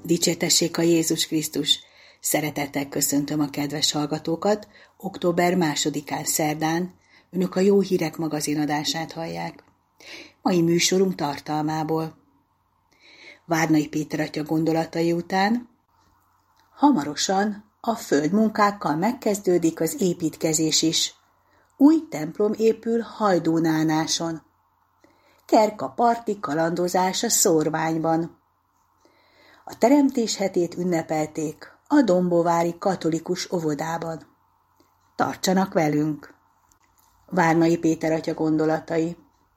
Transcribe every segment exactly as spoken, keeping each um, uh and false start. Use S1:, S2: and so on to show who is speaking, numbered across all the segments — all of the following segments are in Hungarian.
S1: Dicsértessék a Jézus Krisztus! Szeretettel köszöntöm a kedves hallgatókat. október másodikán szerdán önök a Jó Hírek magazinadását hallják. Mai műsorunk tartalmából: Várnai Péter atya gondolatai után hamarosan a földmunkákkal megkezdődik az építkezés is. Új templom épül Hajdúnánáson. Kerka parti kalandozás a szórványban. A teremtés hetét ünnepelték a dombovári katolikus óvodában. Tartsanak velünk! Várnai Péter atya gondolatai.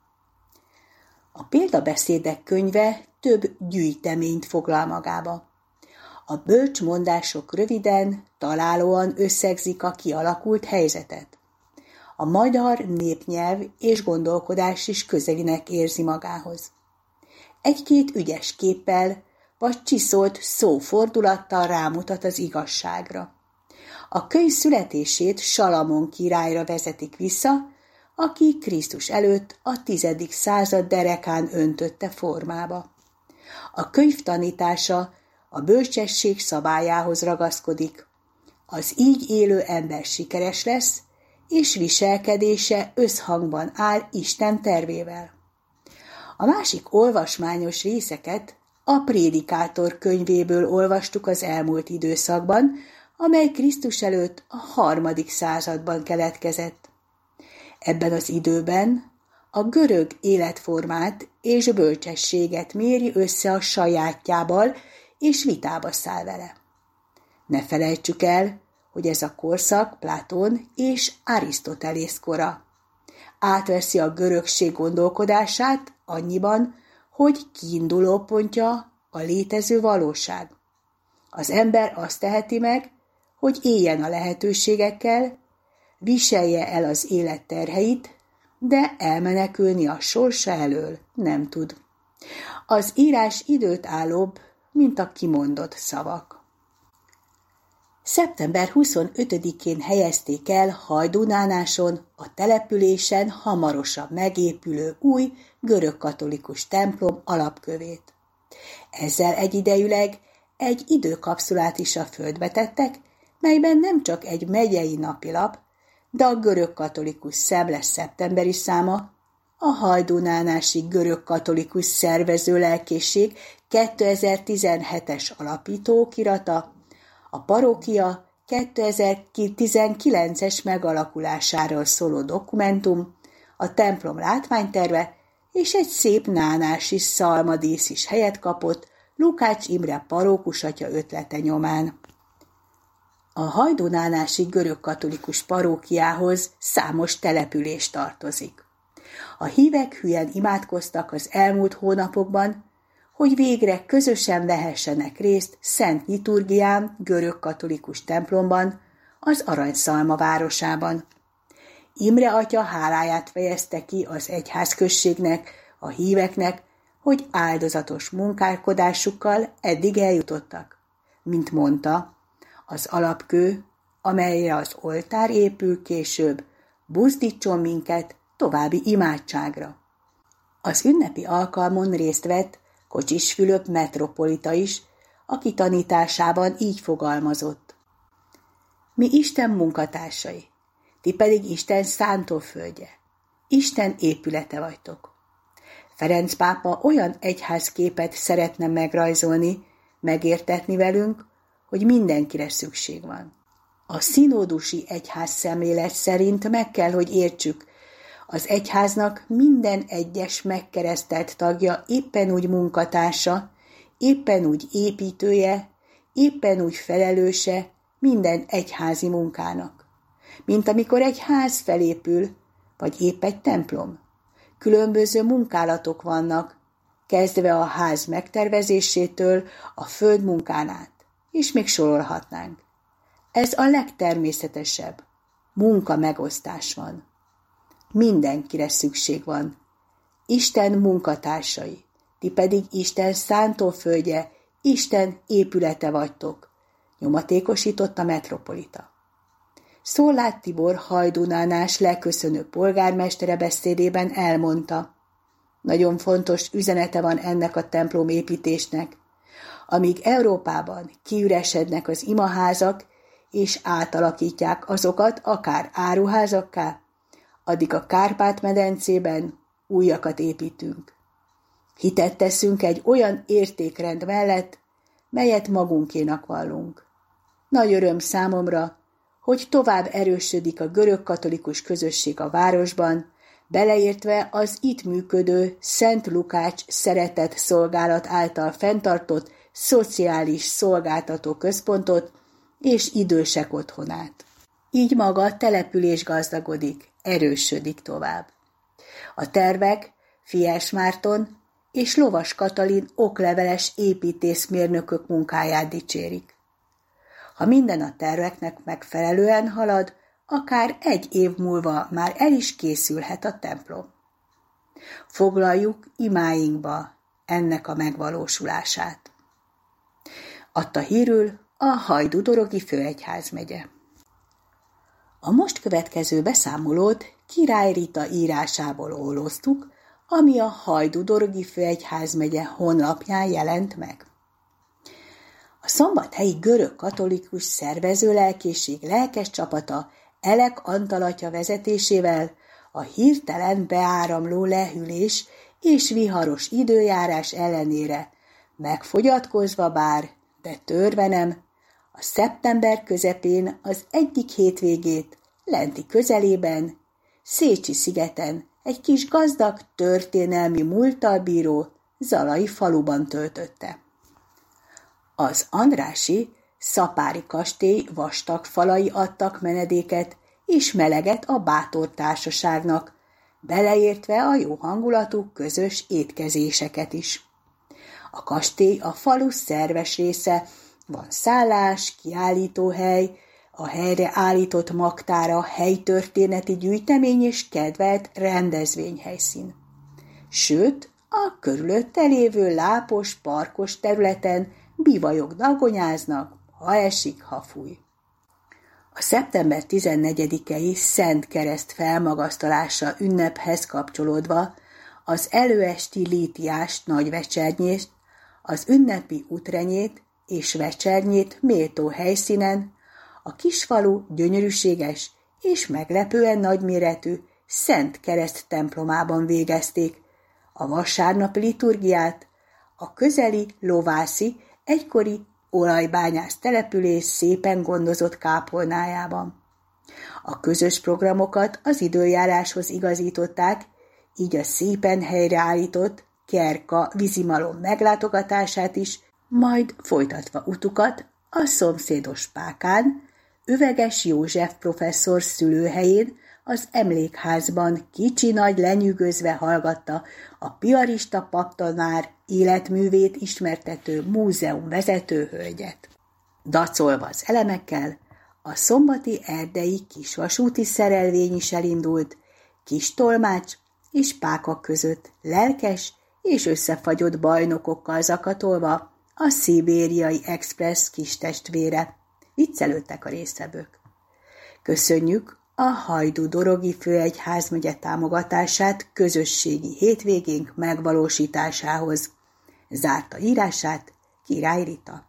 S1: A példabeszédek könyve több gyűjteményt foglal magába. A bölcs mondások röviden, találóan összegzik a kialakult helyzetet. A magyar népnyelv és gondolkodás is közelinek érzi magához. Egy-két ügyes képpel vagy csiszolt szófordulattal rámutat az igazságra. A könyv születését Salamon királyra vezetik vissza, aki Krisztus előtt a tizedik század derekán öntötte formába. A könyv tanítása a bölcsesség szabályához ragaszkodik. Az így élő ember sikeres lesz, és viselkedése összhangban áll Isten tervével. A másik olvasmányos részeket a Prédikátor könyvéből olvastuk az elmúlt időszakban, amely Krisztus előtt a harmadik században keletkezett. Ebben az időben a görög életformát és bölcsességet méri össze a sajátjával, és vitába száll vele. Ne felejtsük el, hogy ez a korszak Platón és Arisztotelész kora. Átveszi a görögség gondolkodását annyiban, hogy kiindulópontja a létező valóság. Az ember azt teheti meg, hogy éljen a lehetőségekkel, viselje el az élet terheit, de elmenekülni a sorsa elől nem tud. Az írás időt állóbb, mint a kimondott szavak. szeptember huszonötödikén helyezték el Hajdúnánáson a településen hamarosan megépülő új görögkatolikus templom alapkövét. Ezzel egyidejűleg egy időkapszulát is a földbe tettek, melyben nem csak egy megyei napilap, de a görögkatolikus szemles szeptemberi száma, a hajdúnánási görögkatolikus szervező lelkészség kétezer-tizenhetes alapítókirata, a parókia kétezer-tizenkilences megalakulásáról szóló dokumentum, a templom látványterve és egy szép nánási szalmadísz is helyet kapott Lukács Imre parókusatya ötlete nyomán. A hajdúnánási görögkatolikus parókiához számos település tartozik. A hívek hülyen imádkoztak az elmúlt hónapokban, hogy végre közösen vehessenek részt szent liturgián görögkatolikus templomban, az Aranyszalma városában. Imre atya háláját fejezte ki az egyházközségnek, a híveknek, hogy áldozatos munkálkodásukkal eddig eljutottak. Mint mondta, az alapkő, amelyre az oltár épül később, buzdítson minket további imádságra. Az ünnepi alkalmon részt vett Kocsis Fülöp metropolita is, aki tanításában így fogalmazott: mi Isten munkatársai, ti pedig Isten szántóföldje, Isten épülete vagytok. Ferenc pápa olyan egyházképet szeretne megrajzolni, megértetni velünk, hogy mindenkire szükség van. A szinódusi egyház szemlélet szerint meg kell, hogy értsük, az egyháznak minden egyes megkeresztelt tagja éppen úgy munkatársa, éppen úgy építője, éppen úgy felelőse minden egyházi munkának. Mint amikor egy ház felépül, vagy épp egy templom. Különböző munkálatok vannak, kezdve a ház megtervezésétől a földmunkán át, és még sorolhatnánk. Ez a legtermészetesebb. Munka megosztás van. Mindenkire szükség van. Isten munkatársai, ti pedig Isten szántóföldje, Isten épülete vagytok, nyomatékosított a metropolita. Szolláth Tibor hajdúnánás leköszönő polgármestere beszédében elmondta: nagyon fontos üzenete van ennek a templom építésnek. Amíg Európában kiüresednek az imaházak, és átalakítják azokat akár áruházakká, addig a Kárpát-medencében újakat építünk. Hitet teszünk egy olyan értékrend mellett, melyet magunkénak vallunk. Nagy öröm számomra, hogy tovább erősödik a görög-katolikus közösség a városban, beleértve az itt működő Szent Lukács szeretett szolgálat által fenntartott szociális szolgáltató központot és idősek otthonát. Így maga a település gazdagodik, erősödik tovább. A tervek Fies Márton és Lovas Katalin okleveles építészmérnökök munkáját dicsérik. Ha minden a terveknek megfelelően halad, akár egy év múlva már el is készülhet a templom. Foglaljuk imáinkba ennek a megvalósulását. Adta hírül a Hajdú-Dorogi főegyházmegye. A most következő beszámolót Király Rita írásából óloztuk, ami a Hajdú-Dorogi főegyházmegye honlapján jelent meg. A szombathelyi görög-katolikus szervezőlelkészség lelkes csapata Elek Antal atya vezetésével a hirtelen beáramló lehűlés és viharos időjárás ellenére megfogyatkozva bár, de törve nem, a szeptember közepén az egyik hétvégét lenti közelében, Szécsi-szigeten egy kis gazdag történelmi múlttal bíró zalai faluban töltötte. Az andrássy Szapári kastély vastag falai adtak menedéket és meleget a bátor társaságnak, beleértve a jó hangulatú közös étkezéseket is. A kastély a falu szerves része, van szállás, kiállítóhely, a helyre állított magtára helytörténeti gyűjtemény és kedvelt rendezvényhelyszín. Sőt, a körülötte lévő lápos, parkos területen bivajok dagonyáznak, ha esik, ha fúj. A szeptember tizennegyedikei Szent Kereszt felmagasztalása ünnephez kapcsolódva az előesti lítiás nagyvecsernyést, az ünnepi útrenyét és vecsernyét méltó helyszínen, a kisfalu gyönyörűséges és meglepően nagyméretű Szent Kereszt templomában végezték, a vasárnap liturgiát a közeli lovászi, egykori olajbányász település szépen gondozott kápolnájában. A közös programokat az időjáráshoz igazították, így a szépen helyreállított Kerka vízimalom meglátogatását is, majd folytatva utukat a szomszédos Pákán, Üveges József professzor szülőhelyén, az emlékházban kicsi-nagy lenyűgözve hallgatta a piarista paptanár életművét ismertető múzeum vezető hölgyet. Dacolva az elemekkel, a szombati erdei kisvasúti szerelvény is elindult, kis tolmács és Páka között lelkes és összefagyott bajnokokkal zakatolva a szibériai express kistestvére. Viccelődtek a résztvevők. Köszönjük a Hajdú-Dorogi főegyházmegye támogatását közösségi hétvégénk megvalósításához. Zárta írását Király Rita.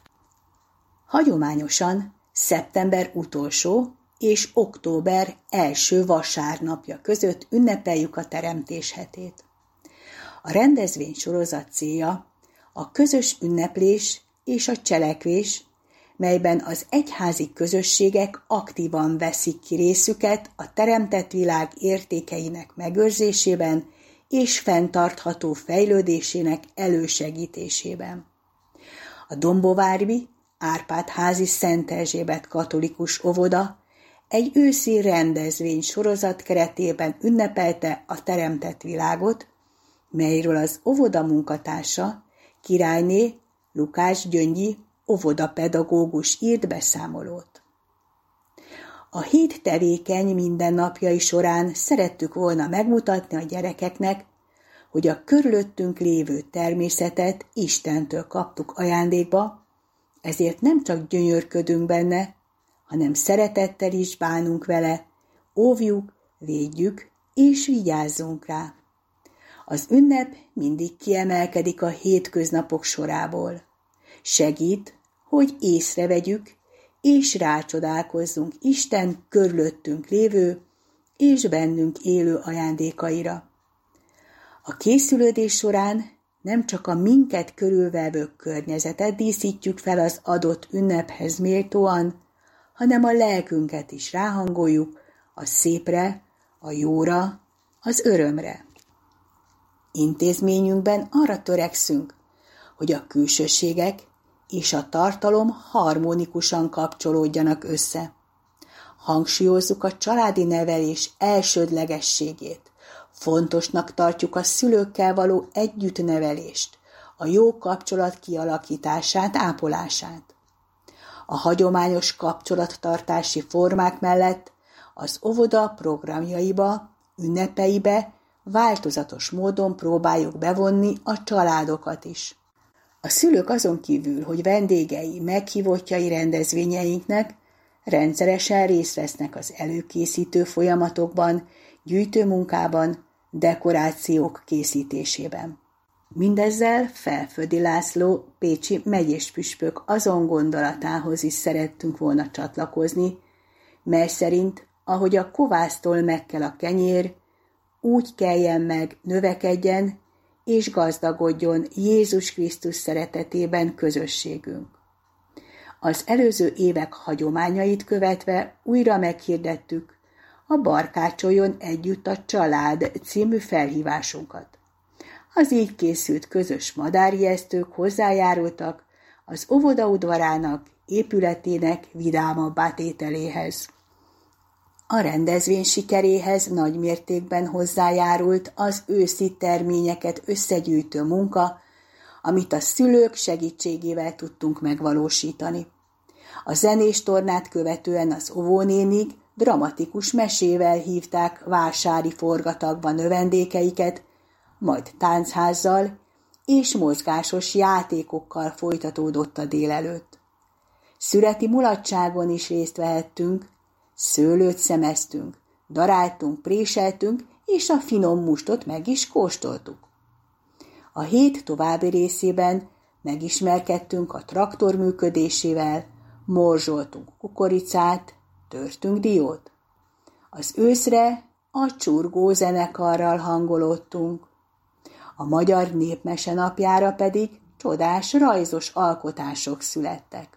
S1: Hagyományosan szeptember utolsó és október első vasárnapja között ünnepeljük a Teremtés hetét. A rendezvény sorozat célja a közös ünneplés és a cselekvés, melyben az egyházi közösségek aktívan veszik ki részüket a teremtett világ értékeinek megőrzésében és fenntartható fejlődésének elősegítésében. A Dombóvári Árpád-házi Szent Erzsébet katolikus óvoda egy őszi rendezvény sorozat keretében ünnepelte a teremtett világot, melyről az óvoda munkatársa, királyné Lukács Gyöngyi óvodapedagógus írt beszámolót. A hét tevékeny mindennapjai során szerettük volna megmutatni a gyerekeknek, hogy a körülöttünk lévő természetet Istentől kaptuk ajándékba, ezért nem csak gyönyörködünk benne, hanem szeretettel is bánunk vele, óvjuk, védjük és vigyázzunk rá. Az ünnep mindig kiemelkedik a hétköznapok sorából. Segít, hogy észrevegyük és rácsodálkozzunk Isten körülöttünk lévő és bennünk élő ajándékaira. A készülődés során nem csak a minket körülvevő környezetet díszítjük fel az adott ünnephez méltóan, hanem a lelkünket is ráhangoljuk a szépre, a jóra, az örömre. Intézményünkben arra törekszünk, hogy a külsőségek és a tartalom harmonikusan kapcsolódjanak össze. Hangsúlyozzuk a családi nevelés elsődlegességét, fontosnak tartjuk a szülőkkel való együttnevelést, a jó kapcsolat kialakítását, ápolását. A hagyományos kapcsolattartási formák mellett az óvoda programjaiba, ünnepeibe változatos módon próbáljuk bevonni a családokat is. A szülők azon kívül, hogy vendégei, meghívottjai rendezvényeinknek, rendszeresen részt vesznek az előkészítő folyamatokban, gyűjtőmunkában, dekorációk készítésében. Mindezzel Felföldi László pécsi megyéspüspök azon gondolatához is szerettünk volna csatlakozni, mely szerint, ahogy a kovásztól megkel a kenyér, úgy keljen meg, növekedjen és gazdagodjon Jézus Krisztus szeretetében közösségünk. Az előző évek hagyományait követve újra meghirdettük a Barkácsoljon együtt a család című felhívásunkat. Az így készült közös madárijesztők hozzájárultak az óvoda udvarának, épületének vidámabbá tételéhez. A rendezvény sikeréhez nagy mértékben hozzájárult az őszi terményeket összegyűjtő munka, amit a szülők segítségével tudtunk megvalósítani. A zenés tornát követően az óvónénik dramatikus mesével hívták vásári forgatagba növendékeiket, majd táncházzal és mozgásos játékokkal folytatódott a délelőtt. Szüreti mulatságon is részt vehettünk, szőlőt szemeztünk, daráltunk, préseltünk, és a finom mustot meg is kóstoltuk. A hét további részében megismerkedtünk a traktor működésével, morzsoltunk kukoricát, törtünk diót. Az őszre a csurgó zenekarral hangolódtunk. A Magyar Népmese napjára pedig csodás rajzos alkotások születtek.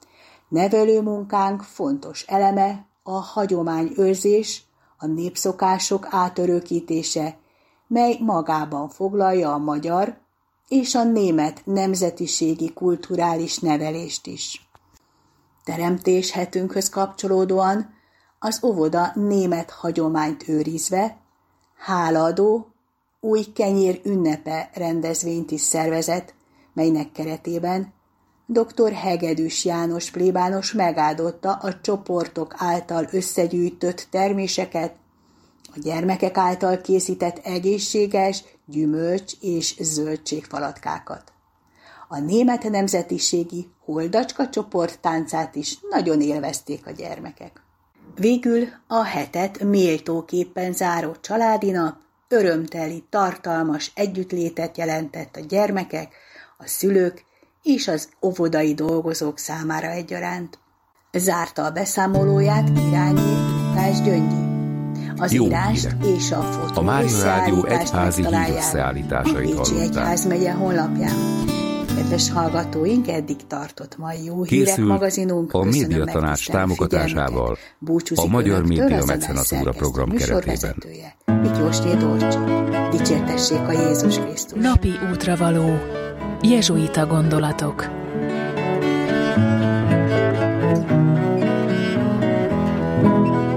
S1: Nevelőmunkánk fontos eleme a hagyományőrzés, a népszokások átörökítése, mely magában foglalja a magyar és a német nemzetiségi kulturális nevelést is. Teremtéshetünkhöz kapcsolódóan az óvoda német hagyományt őrizve hálaadó új kenyér ünnepe rendezvényt is szervezett, melynek keretében dr. Hegedűs János plébános megáldotta a csoportok által összegyűjtött terméseket, a gyermekek által készített egészséges gyümölcs- és zöldségfalatkákat. A német nemzetiségi holdacska csoport táncát is nagyon élvezték a gyermekek. Végül a hetet méltóképpen záró családi nap örömteli, tartalmas együttlétet jelentett a gyermekek, a szülők és az óvodai dolgozók számára egyaránt. Zárta a beszámolóját Királyi Lukás Gyöngyi. Az
S2: Jó
S1: írást
S2: hírek.
S1: és a fotó
S2: A Mária Rádió
S1: összeállítást
S2: egyházi
S1: megtalálják
S2: hírösszeállításait
S1: a Pécsi
S2: hallották.
S1: Egyházmegye honlapján. Kedves hallgatóink, eddig tartott mai Jó Hírek
S2: Készült
S1: magazinunk.
S2: a
S1: Köszönöm
S2: Médiatanács
S1: megtisztelő
S2: támogatásával
S1: figyelmüket. Búcsúzik
S2: a Magyar
S1: önöktől
S2: Média
S1: az adás
S2: Mecenatúra
S1: szerkesztő
S2: program keretében.
S1: műsorvezetője, Miklósné Dorcsi. Dicsértessék a Jézus Krisztus.
S3: Napi útravaló. Jezsuita gondolatok.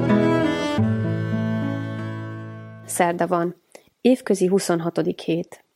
S4: Szerda van. Évközi huszonhatodik hét.